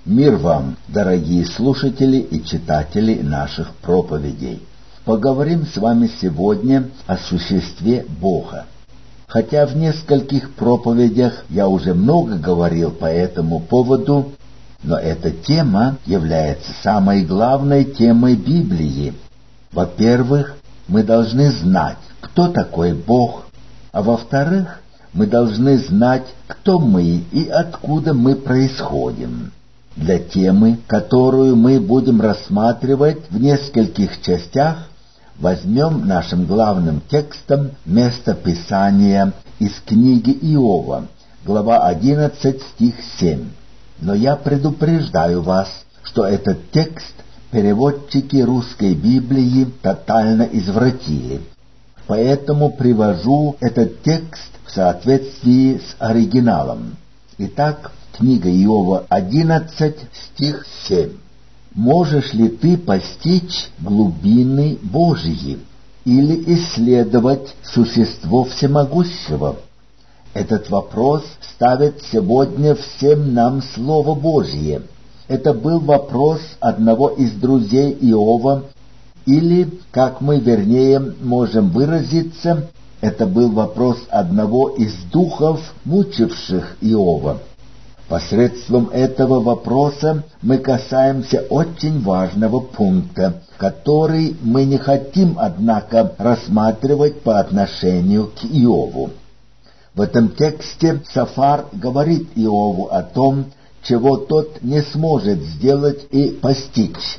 Мир вам, дорогие слушатели и читатели наших проповедей. Поговорим с вами сегодня о существе Бога. Хотя в нескольких проповедях я уже много говорил по этому поводу, но эта тема является самой главной темой Библии. Во-первых, мы должны знать, кто такой Бог, а во-вторых, мы должны знать, кто мы и откуда мы происходим. Для темы, которую мы будем рассматривать в нескольких частях, возьмем нашим главным текстом место Писания из книги Иова, глава 11, стих 7. Но я предупреждаю вас, что этот текст переводчики русской Библии тотально извратили. Поэтому привожу этот текст в соответствии с оригиналом. Итак, книга Иова 11, стих 7. «Можешь ли ты постичь глубины Божьи или исследовать существо всемогущего?» Этот вопрос ставит сегодня всем нам Слово Божье. Это был вопрос одного из друзей Иова, или, как мы вернее можем выразиться, это был вопрос одного из духов, мучивших Иова. Посредством этого вопроса мы касаемся очень важного пункта, который мы не хотим, однако, рассматривать по отношению к Иову. В этом тексте Софар говорит Иову о том, чего тот не сможет сделать и постичь.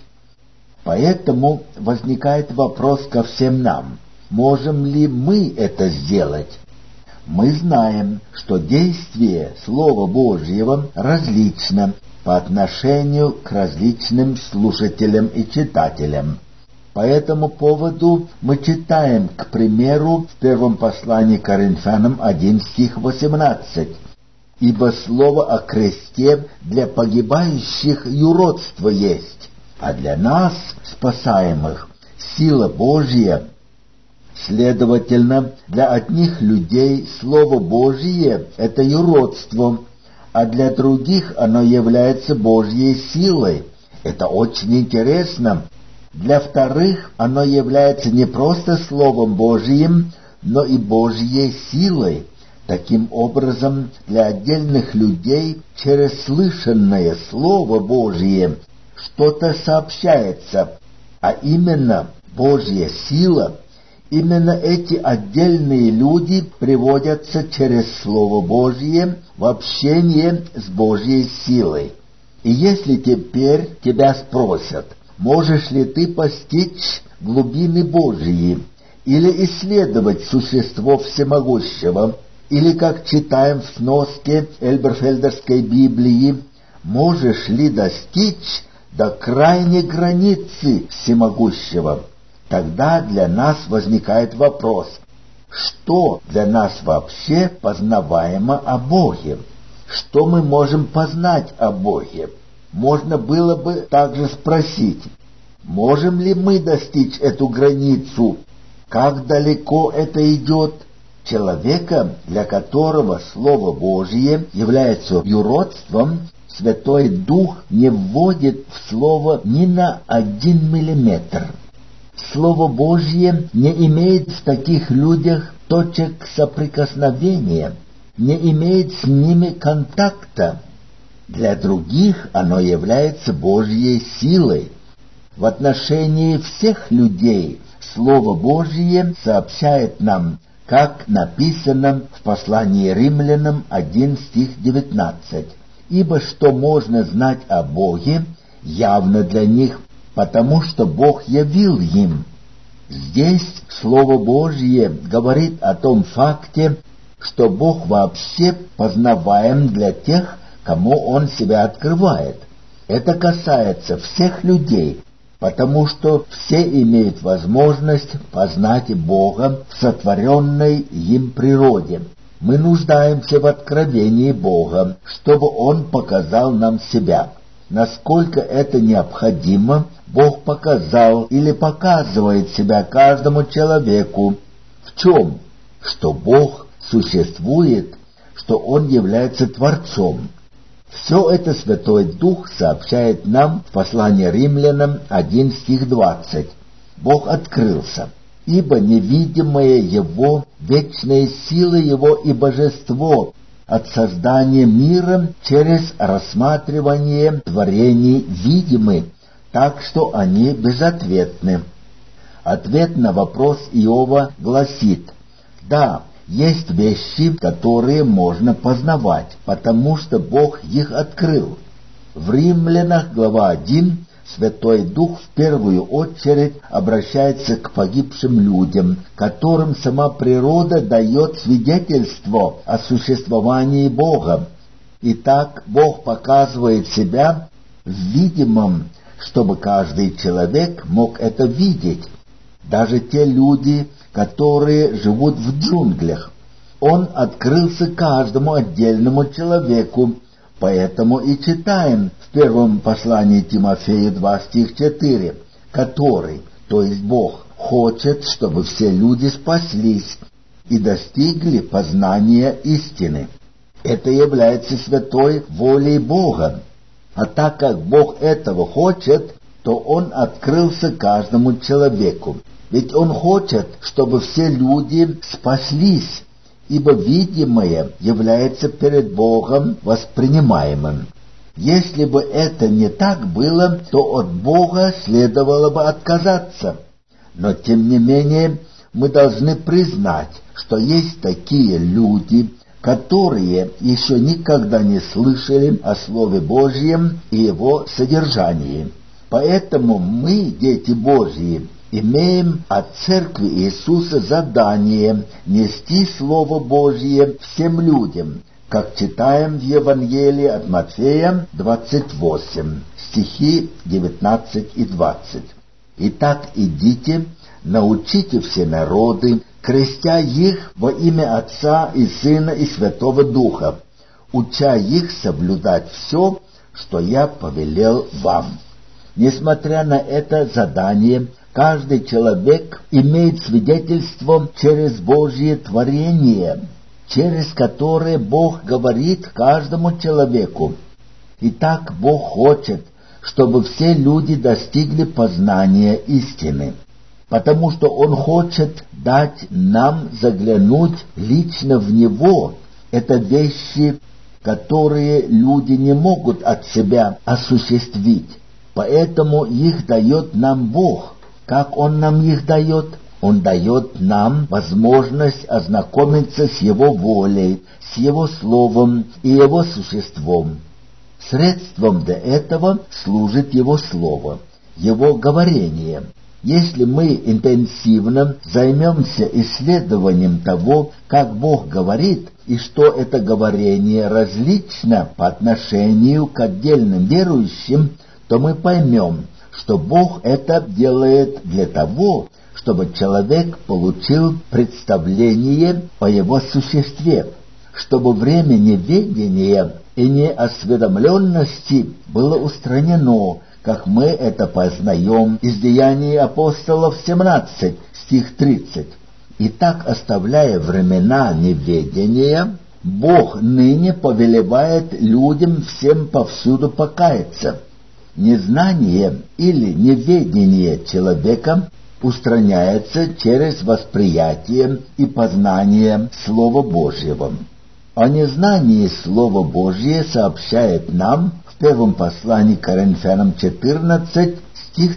Поэтому возникает вопрос ко всем нам: можем ли мы это сделать? Мы знаем, что действие Слова Божьего различно по отношению к различным слушателям и читателям. По этому поводу мы читаем, к примеру, в первом послании к Коринфянам 1 стих 18. «Ибо слово о кресте для погибающих юродство есть, а для нас, спасаемых, сила Божья». Следовательно, для одних людей Слово Божие — это юродство, а для других оно является Божьей силой. Это очень интересно. Для вторых оно является не просто Словом Божьим, но и Божьей силой. Таким образом, для отдельных людей через слышанное Слово Божие что-то сообщается, а именно Божья сила. Именно эти отдельные люди приводятся через Слово Божье в общение с Божьей силой. И если теперь тебя спросят, можешь ли ты постичь глубины Божьи, или исследовать существо всемогущего, или, как читаем в сноске Эльберфельдерской Библии, можешь ли достичь до крайней границы всемогущего, тогда для нас возникает вопрос: что для нас вообще познаваемо о Боге? Что мы можем познать о Боге? Можно было бы также спросить, можем ли мы достичь эту границу? Как далеко это идет? Человека, для которого Слово Божье является юродством, Святой Дух не вводит в Слово ни на 1 миллиметр. Слово Божье не имеет в таких людях точек соприкосновения, не имеет с ними контакта. Для других оно является Божьей силой. В отношении всех людей Слово Божье сообщает нам, как написано в послании Римлянам 1 стих 19. «Ибо что можно знать о Боге, явно для них, потому что Бог явил им». Здесь Слово Божье говорит о том факте, что Бог вообще познаваем для тех, кому Он себя открывает. Это касается всех людей, потому что все имеют возможность познать Бога в сотворенной им природе. Мы нуждаемся в откровении Бога, чтобы Он показал нам себя. Насколько это необходимо, Бог показал или показывает себя каждому человеку. В чем? Что Бог существует, что Он является Творцом. Все это Святой Дух сообщает нам в послании Римлянам 1 стих 20. Бог открылся, ибо невидимое Его, вечные силы Его и божество от создания мира через рассматривание творений видимы, так что они безответны. Ответ на вопрос Иова гласит: да, есть вещи, которые можно познавать, потому что Бог их открыл. В Римлянах, глава 1, Святой Дух в первую очередь обращается к погибшим людям, которым сама природа дает свидетельство о существовании Бога. Итак, Бог показывает себя в видимом, чтобы каждый человек мог это видеть, даже те люди, которые живут в джунглях. Он открылся каждому отдельному человеку, поэтому и читаем в первом послании Тимофею 2 стих 4, который, то есть Бог, хочет, чтобы все люди спаслись и достигли познания истины. Это является святой волей Бога. А так как Бог этого хочет, то Он открылся каждому человеку. Ведь Он хочет, чтобы все люди спаслись, ибо видимое является перед Богом воспринимаемым. Если бы это не так было, то от Бога следовало бы отказаться. Но тем не менее мы должны признать, что есть такие люди, которые еще никогда не слышали о Слове Божьем и его содержании. Поэтому мы, дети Божьи, имеем от Церкви Иисуса задание нести Слово Божье всем людям, как читаем в Евангелии от Матфея 28, стихи 19 и 20. «Итак, идите, научите все народы, крестя их во имя Отца и Сына и Святого Духа, уча их соблюдать все, что я повелел вам». Несмотря на это задание, каждый человек имеет свидетельство через Божье творение, через которое Бог говорит каждому человеку. Итак, Бог хочет, чтобы все люди достигли познания истины, потому что Он хочет дать нам заглянуть лично в Него. Это вещи, которые люди не могут от себя осуществить, поэтому их дает нам Бог. Как Он нам их дает? Он дает нам возможность ознакомиться с Его волей, с Его Словом и Его существом. Средством для этого служит Его Слово, Его говорение. Если мы интенсивно займемся исследованием того, как Бог говорит, и что это говорение различно по отношению к отдельным верующим, то мы поймем, что Бог это делает для того, чтобы человек получил представление о его существе, чтобы время неведения и неосведомленности было устранено, как мы это познаем из Деяний апостолов 17, стих 30. «Итак, оставляя времена неведения, Бог ныне повелевает людям всем повсюду покаяться». Незнание или неведение человека устраняется через восприятие и познание Слова Божьего. О незнании Слова Божьего сообщает нам в первом послании к Коринфянам 14, стих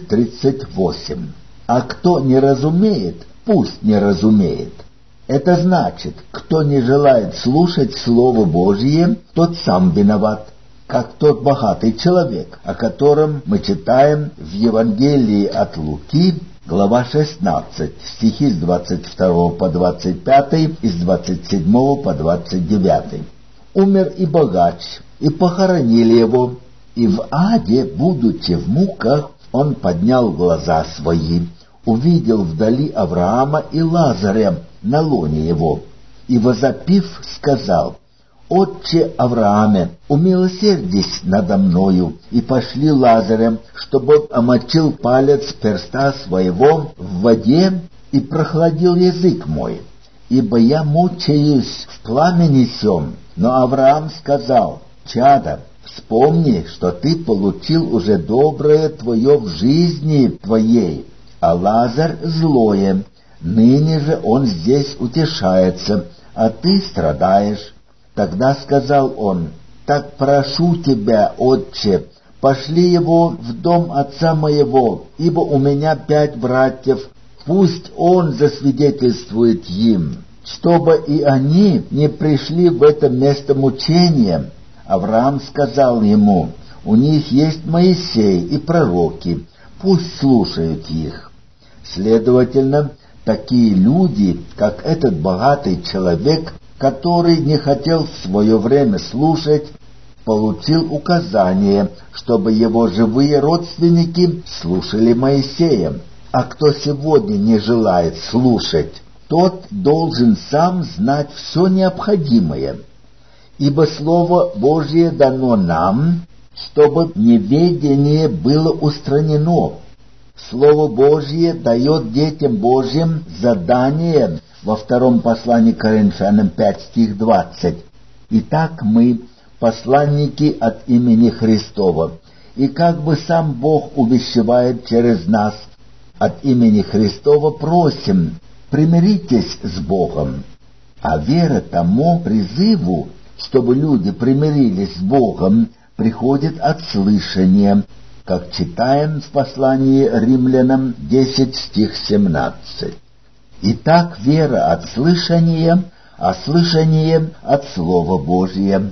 38. «А кто не разумеет, пусть не разумеет». Это значит, кто не желает слушать Слово Божье, тот сам виноват, как тот богатый человек, о котором мы читаем в Евангелии от Луки, глава 16, стихи с 22 по 25 и с 27 по 29. «Умер и богач, и похоронили его, и в аде, будучи в муках, он поднял глаза свои, увидел вдали Авраама и Лазаря на лоне его, и, возопив, сказал: «Отче Аврааме, умилосердись надо мною, и пошли Лазаря, чтобы омочил палец перста своего в воде и прохладил язык мой, ибо я мучаюсь в пламени сем». Но Авраам сказал: «Чадо, Вспомни, что ты получил уже доброе твое в жизни твоей, а Лазарь злое. Ныне же он здесь утешается, а ты страдаешь. Тогда сказал он: так прошу тебя, отче, пошли его в дом отца моего, ибо у меня 5 братьев, пусть он засвидетельствует им, чтобы и они не пришли в это место мучения. Авраам сказал ему: у них есть Моисей и пророки, пусть слушают их. Следовательно, такие люди, как этот богатый человек, который не хотел в свое время слушать, получил указание, чтобы его живые родственники слушали Моисея. А кто сегодня не желает слушать, тот должен сам знать все необходимое. Ибо Слово Божие дано нам, чтобы неведение было устранено. Слово Божье дает детям Божьим задание во 2 послании к Коринфянам 5, стих 20. Итак, мы посланники от имени Христова, и как бы сам Бог увещевает через нас, от имени Христова просим: примиритесь с Богом. А вера тому призыву, чтобы люди примирились с Богом, приходит от слышания, как читаем в послании Римлянам 10, стих 17. Итак, вера от слышания, а слышание от Слова Божия.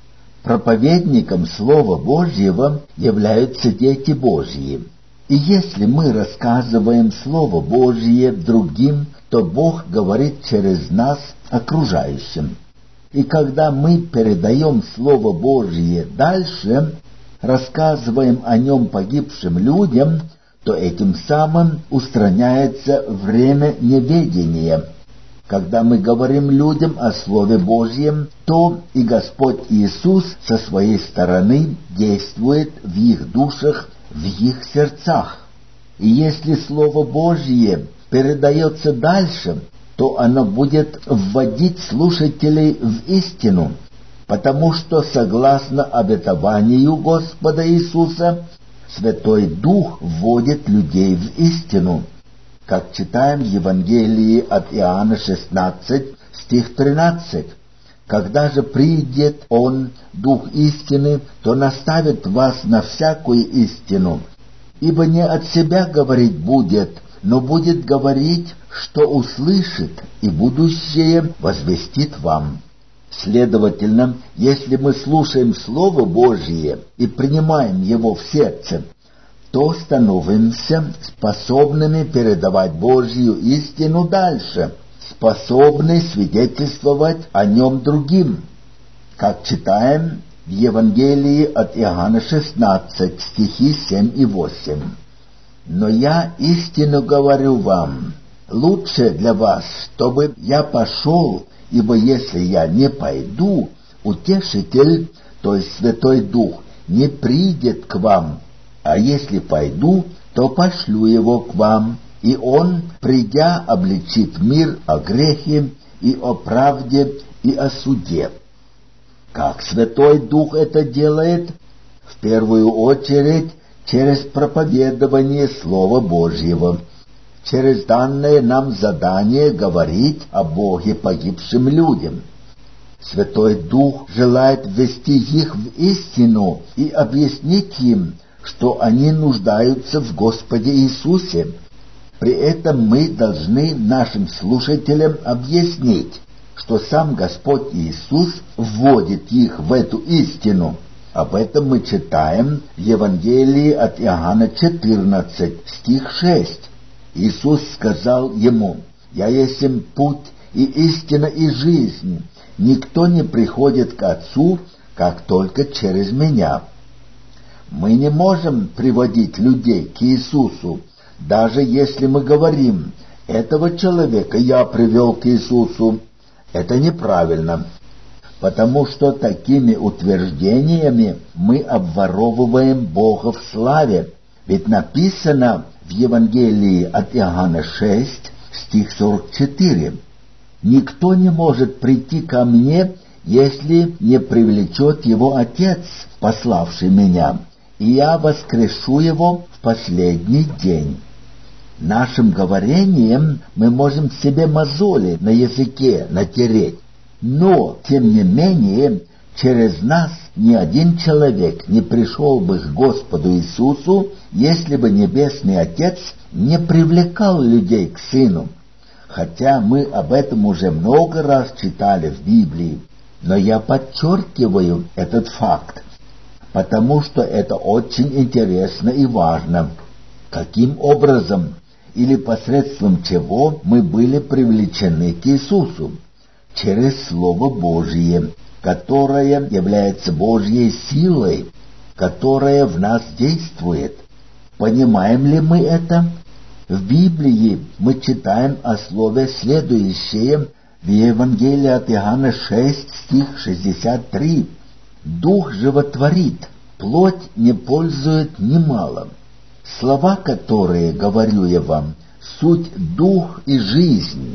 Проповедником Слова Божьего являются дети Божьи. И если мы рассказываем Слово Божье другим, то Бог говорит через нас окружающим. И когда мы передаем Слово Божье дальше, рассказываем о нем погибшим людям, то этим самым устраняется время неведения. Когда мы говорим людям о Слове Божьем, то и Господь Иисус со своей стороны действует в их душах, в их сердцах. И если Слово Божье передается дальше, то оно будет вводить слушателей в истину, потому что, согласно обетованию Господа Иисуса, Святой Дух вводит людей в истину, как читаем в Евангелии от Иоанна 16, стих 13. «Когда же придет Он, Дух истины, то наставит вас на всякую истину, ибо не от себя говорить будет, но будет говорить, что услышит, и будущее возвестит вам». Следовательно, если мы слушаем Слово Божие и принимаем его в сердце, то становимся способными передавать Божью истину дальше, способны свидетельствовать о нем другим, как читаем в Евангелии от Иоанна 16, стихи 7 и 8. «Но я истину говорю вам, лучше для вас, чтобы я пошел, ибо если я не пойду, Утешитель, то есть Святой Дух, не придет к вам, а если пойду, то пошлю его к вам, и он, придя, обличит мир о грехе и о правде и о суде». Как Святой Дух это делает? В первую очередь через проповедование Слова Божьего, через данное нам задание говорить о Боге погибшим людям. Святой Дух желает ввести их в истину и объяснить им, что они нуждаются в Господе Иисусе. При этом мы должны нашим слушателям объяснить, что сам Господь Иисус вводит их в эту истину. Об этом мы читаем в Евангелии от Иоанна 14, стих 6. Иисус сказал ему: «Я есть путь и истина и жизнь. Никто не приходит к Отцу, как только через Меня». Мы не можем приводить людей к Иисусу, даже если мы говорим: «Этого человека я привел к Иисусу». Это неправильно, потому что такими утверждениями мы обворовываем Бога в славе. Ведь написано в Евангелии от Иоанна 6, стих 44: «Никто не может прийти ко мне, если не привлечет его Отец, пославший меня, и я воскрешу его в последний день». Нашим говорением мы можем себе мозоли на языке натереть, но, тем не менее, через нас ни один человек не пришел бы к Господу Иисусу, если бы Небесный Отец не привлекал людей к Сыну. Хотя мы об этом уже много раз читали в Библии, но я подчеркиваю этот факт, потому что это очень интересно и важно. Каким образом или посредством чего мы были привлечены к Иисусу? Через Слово Божие, которое является Божьей силой, которая в нас действует. Понимаем ли мы это? В Библии мы читаем о слове следующее в Евангелии от Иоанна 6, стих 63. «Дух животворит, плоть не пользует немало. Слова, которые говорю я вам, суть дух и жизнь».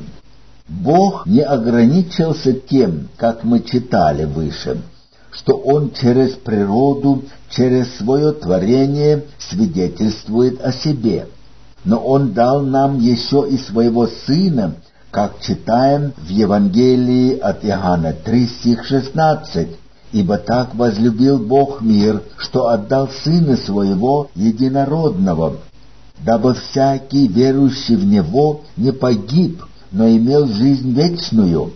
Бог не ограничился тем, как мы читали выше, что Он через природу, через свое творение свидетельствует о себе. Но Он дал нам еще и Своего Сына, как читаем в Евангелии от Иоанна 3, стих 16. «Ибо так возлюбил Бог мир, что отдал Сына Своего Единородного, дабы всякий, верующий в Него, не погиб, но имел жизнь вечную».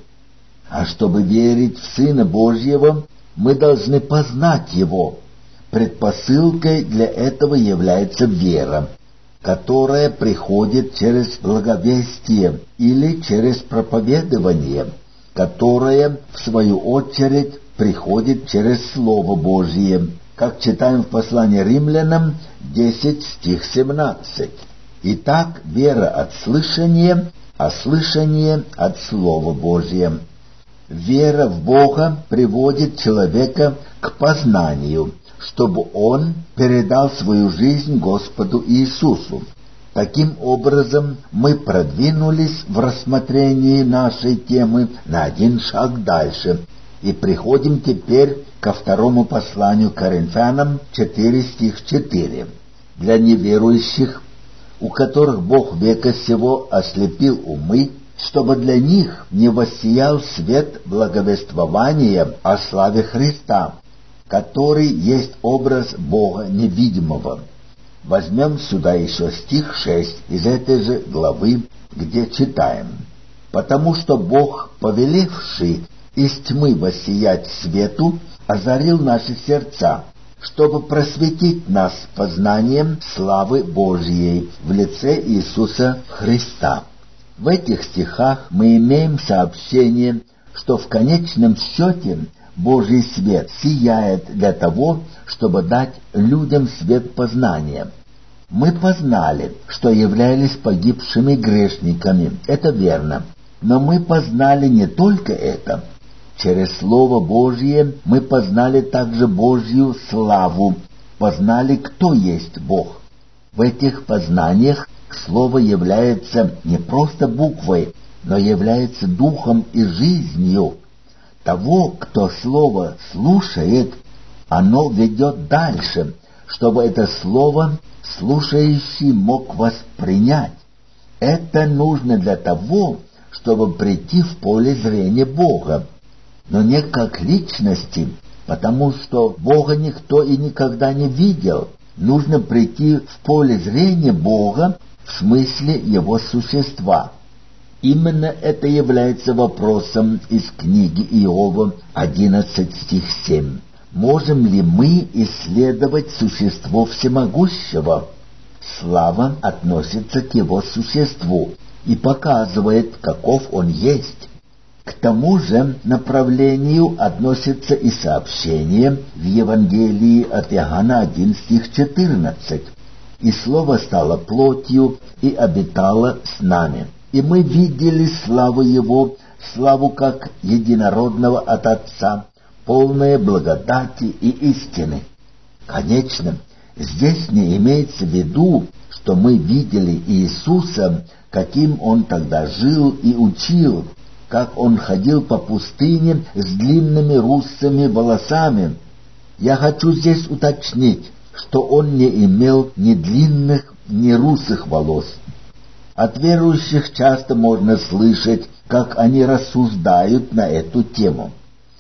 А чтобы верить в Сына Божьего, мы должны познать Его. Предпосылкой для этого является вера, которая приходит через благовестие или через проповедование, которое, в свою очередь, приходит через Слово Божие, как читаем в послании Римлянам 10, стих 17. «Итак, вера от слышания, а слышание от Слова Божия». Вера в Бога приводит человека к познанию, чтобы он передал свою жизнь Господу Иисусу. Таким образом, мы продвинулись в рассмотрении нашей темы на один шаг дальше и приходим теперь ко второму посланию Коринфянам 4, стих 4. «Для неверующих, у которых Бог века сего ослепил умы, чтобы для них не воссиял свет благовествования о славе Христа, который есть образ Бога невидимого». Возьмем сюда еще стих 6 из этой же главы, где читаем: «Потому что Бог, повелевший из тьмы воссиять свету, озарил наши сердца, чтобы просветить нас познанием славы Божьей в лице Иисуса Христа». В этих стихах мы имеем сообщение, что в конечном счете Божий свет сияет для того, чтобы дать людям свет познания. Мы познали, что являлись погибшими грешниками, это верно, но мы познали не только это. Через Слово Божье мы познали также Божью славу, познали, кто есть Бог. В этих познаниях Слово является не просто буквой, но является духом и жизнью. Того, кто Слово слушает, оно ведет дальше, чтобы это Слово слушающий мог воспринять. Это нужно для того, чтобы прийти в поле зрения Бога, но не как личности, потому что Бога никто и никогда не видел. Нужно прийти в поле зрения Бога в смысле Его существа. Именно это является вопросом из книги Иова 11, стих 7. Можем ли мы исследовать существо всемогущего? Слава относится к Его существу и показывает, каков Он есть. К тому же направлению относится и сообщение в Евангелии от Иоанна 1, стих 14. «И Слово стало плотью и обитало с нами, и мы видели славу Его, славу как единородного от Отца, полное благодати и истины». Конечно, здесь не имеется в виду, что мы видели Иисуса, каким Он тогда жил и учил, как он ходил по пустыне с длинными русыми волосами. Я хочу здесь уточнить, что он не имел ни длинных, ни русых волос. От верующих часто можно слышать, как они рассуждают на эту тему.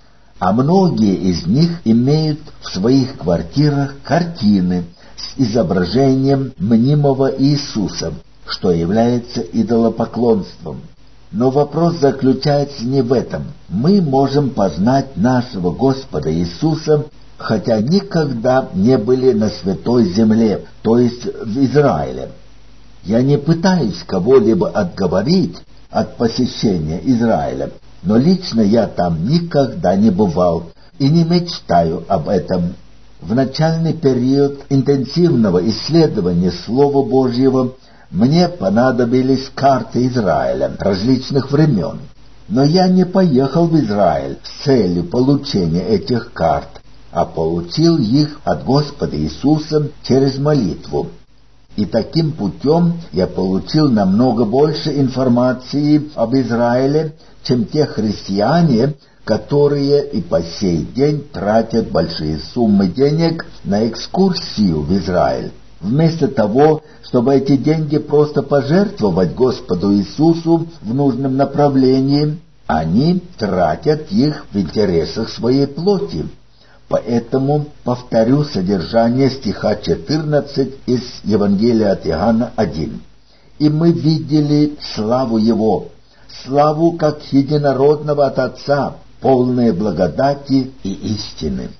А многие из них имеют в своих квартирах картины с изображением мнимого Иисуса, что является идолопоклонством. Но вопрос заключается не в этом. Мы можем познать нашего Господа Иисуса, хотя никогда не были на Святой Земле, то есть в Израиле. Я не пытаюсь кого-либо отговорить от посещения Израиля, но лично я там никогда не бывал и не мечтаю об этом. В начальный период интенсивного исследования Слова Божьего мне понадобились карты Израиля различных времен, но я не поехал в Израиль с целью получения этих карт, а получил их от Господа Иисуса через молитву. И таким путем я получил намного больше информации об Израиле, чем те христиане, которые и по сей день тратят большие суммы денег на экскурсию в Израиль. Вместо того, чтобы эти деньги просто пожертвовать Господу Иисусу в нужном направлении, они тратят их в интересах своей плоти. Поэтому повторю содержание стиха 14 из Евангелия от Иоанна 1. «И мы видели славу Его, славу как единородного от Отца, полные благодати и истины».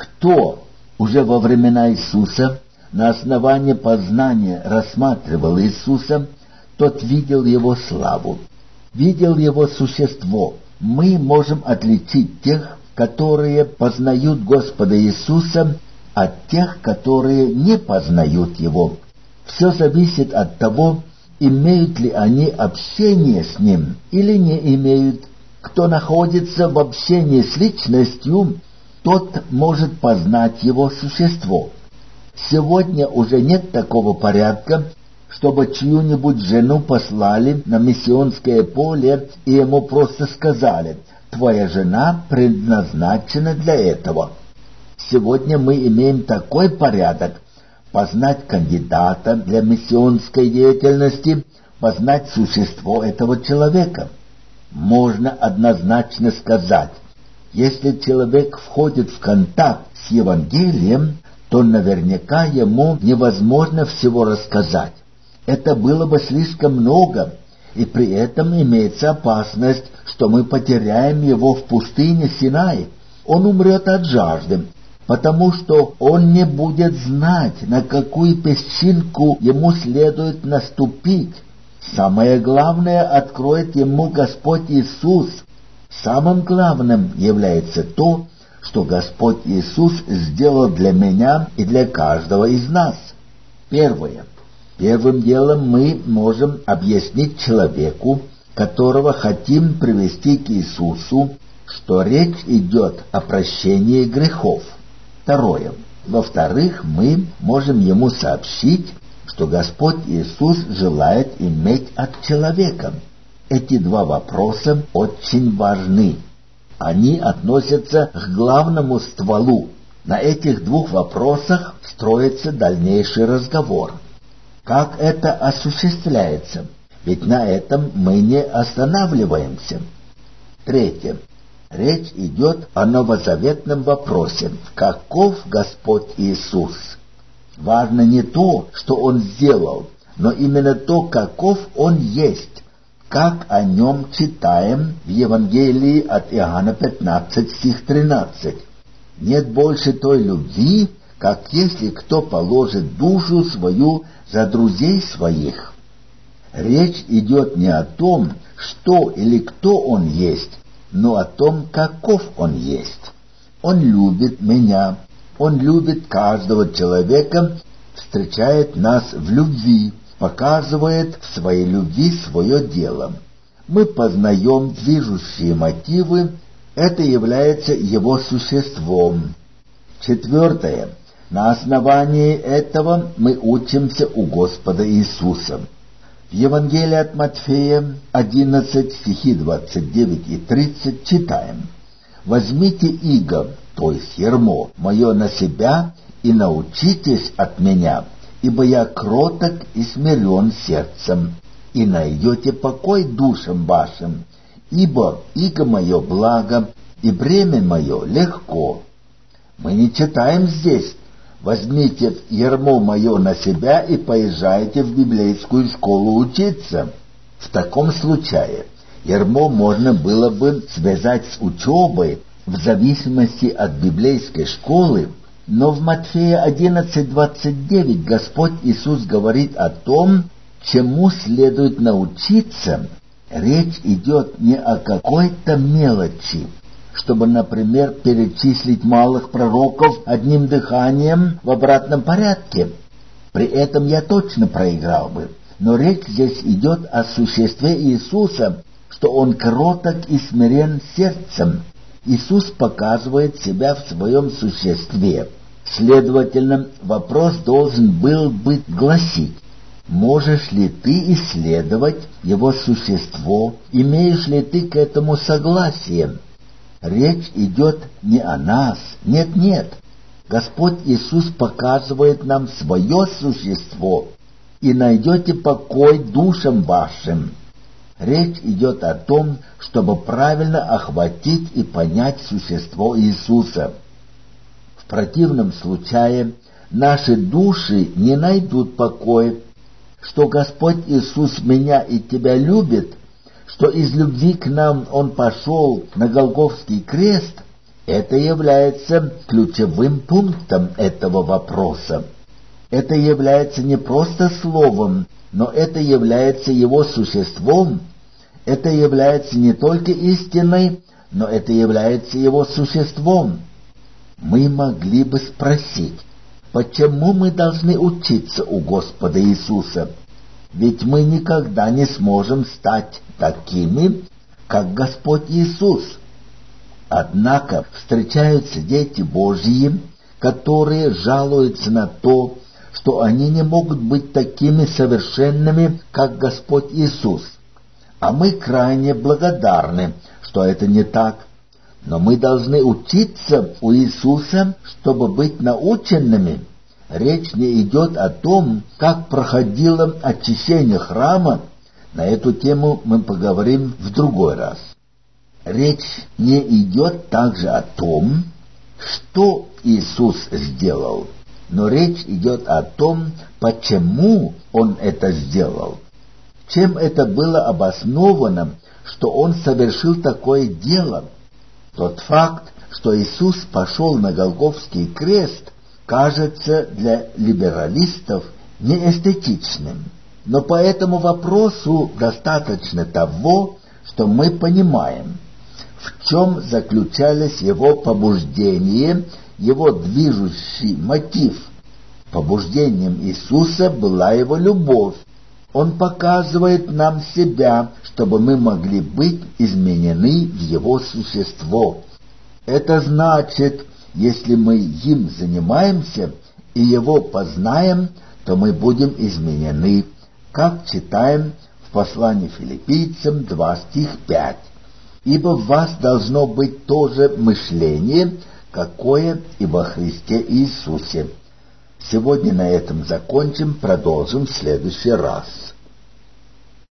Кто уже во времена Иисуса на основании познания рассматривал Иисуса, тот видел Его славу, видел Его существо. Мы можем отличить тех, которые познают Господа Иисуса, от тех, которые не познают Его. Все зависит от того, имеют ли они общение с Ним или не имеют. Кто находится в общении с личностью, тот может познать Его существо. Сегодня уже нет такого порядка, чтобы чью-нибудь жену послали на миссионское поле и ему просто сказали: «Твоя жена предназначена для этого». Сегодня мы имеем такой порядок: познать кандидата для миссионской деятельности, познать существо этого человека. Можно однозначно сказать, если человек входит в контакт с Евангелием, то наверняка ему невозможно всего рассказать. Это было бы слишком много, и при этом имеется опасность, что мы потеряем его в пустыне Синай. Он умрет от жажды, потому что он не будет знать, на какую песчинку ему следует наступить. Самое главное откроет ему Господь Иисус. Самым главным является то, что Господь Иисус сделал для меня и для каждого из нас. Первое. Первым делом мы можем объяснить человеку, которого хотим привести к Иисусу, что речь идет о прощении грехов. Второе. Во-вторых, мы можем ему сообщить, что Господь Иисус желает иметь от человека. Эти два вопроса очень важны. Они относятся к главному стволу. На этих двух вопросах строится дальнейший разговор. Как это осуществляется? Ведь на этом мы не останавливаемся. Третье. Речь идет о новозаветном вопросе: каков Господь Иисус? Важно не то, что Он сделал, но именно то, каков Он есть, как о Нем читаем в Евангелии от Иоанна 15, стих 13. «Нет больше той любви, как если кто положит душу свою за друзей своих». Речь идет не о том, что или кто Он есть, но о том, каков Он есть. Он любит меня, Он любит каждого человека, встречает нас в любви, показывает в своей любви свое дело. Мы познаем движущие мотивы, это является Его существом. Четвертое. На основании этого мы учимся у Господа Иисуса. В Евангелии от Матфея 11, стихи 29 и 30 читаем: «Возьмите иго, то есть ярмо, мое на себя, и научитесь от меня, ибо я кроток и смирен сердцем, и найдете покой душам вашим, ибо иго мое благо, и бремя мое легко». Мы не читаем здесь: «Возьмите ярмо мое на себя и поезжайте в библейскую школу учиться». В таком случае ярмо можно было бы связать с учебой в зависимости от библейской школы, но в Матфея 11:29 Господь Иисус говорит о том, чему следует научиться. Речь идет не о какой-то мелочи, чтобы, например, перечислить малых пророков одним дыханием в обратном порядке. При этом я точно проиграл бы. Но речь здесь идет о существе Иисуса, что Он кроток и смирен сердцем. Иисус показывает себя в своем существе. Следовательно, вопрос должен был бы гласить: можешь ли ты исследовать Его существо, имеешь ли ты к этому согласие? Речь идет не о нас, нет. Господь Иисус показывает нам свое существо: и найдете покой душам вашим. Речь идет о том, чтобы правильно охватить и понять существо Иисуса. В противном случае наши души не найдут покоя. Что Господь Иисус меня и тебя любит, что из любви к нам Он пошел на Голгофский крест, это является ключевым пунктом этого вопроса. Это является не просто словом, но это является Его существом. Это является не только истиной, но это является Его существом. Мы могли бы спросить, почему мы должны учиться у Господа Иисуса? Ведь мы никогда не сможем стать такими, как Господь Иисус. Однако встречаются дети Божьи, которые жалуются на то, что они не могут быть такими совершенными, как Господь Иисус. А мы крайне благодарны, что это не так. Но мы должны учиться у Иисуса, чтобы быть наученными. Речь не идет о том, как проходило очищение храма. На эту тему мы поговорим в другой раз. Речь не идет также о том, что Иисус сделал, но речь идет о том, почему Он это сделал. Чем это было обосновано, что Он совершил такое дело? Тот факт, что Иисус пошел на Голгофский крест, кажется для либералистов неэстетичным. Но по этому вопросу достаточно того, что мы понимаем, в чем заключались Его побуждения, Его движущий мотив. Побуждением Иисуса была Его любовь. Он показывает нам себя, чтобы мы могли быть изменены в Его существо. Это значит, если мы им занимаемся и Его познаем, то мы будем изменены, как читаем в послании Филиппийцам 2 стих 5. «Ибо в вас должно быть то же мышление, какое и во Христе Иисусе». Сегодня на этом закончим, продолжим в следующий раз.